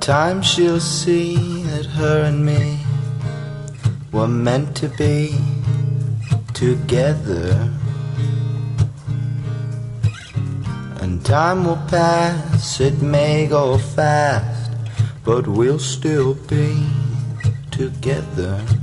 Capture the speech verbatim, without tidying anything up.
time she'll see that her and me were meant to be together. And time will pass, it may go fast, but we'll still be together.